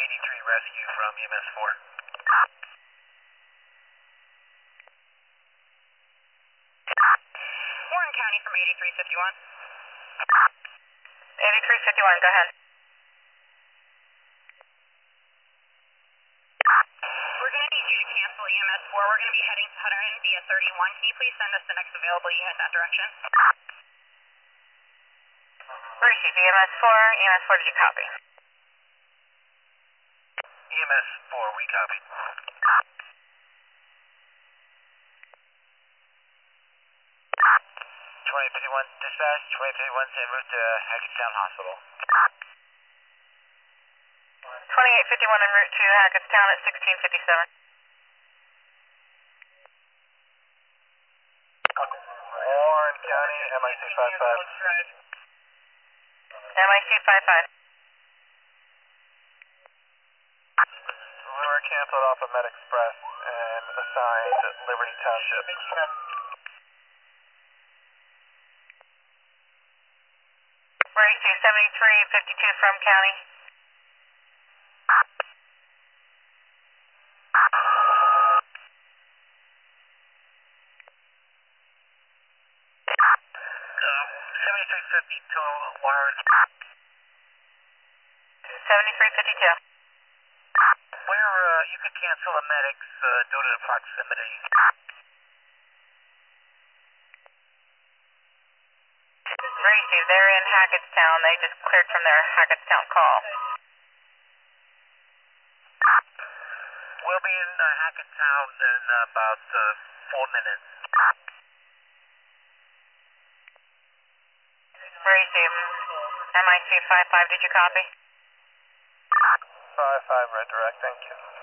83 rescue from EMS 4. Warren County from 8351. 8351, go ahead. We're going to need you to cancel EMS 4. We're going to be heading to Hutter and via 31. Can you please send us the next available unit in that direction? Receive EMS 4. EMS 4, did you copy? EMS 4, we copy. 2051 dispatch, 2051 en route to Hackettstown Hospital. 2851 en route to Hackettstown at 1657. Warren County, MIC 55. MIC 55. We were canceled off of Med Express and assigned Liberty Township. Where you see 7352 from county. Um, 7352 Warren. 7352. Where you could cancel the medics due to the proximity. Receive, they're in Hackettstown. They just cleared from their Hackettstown call. We'll be in Hackettstown in about 4 minutes. Receive, MIC 55, did you copy? 55 Red Direct, thank you.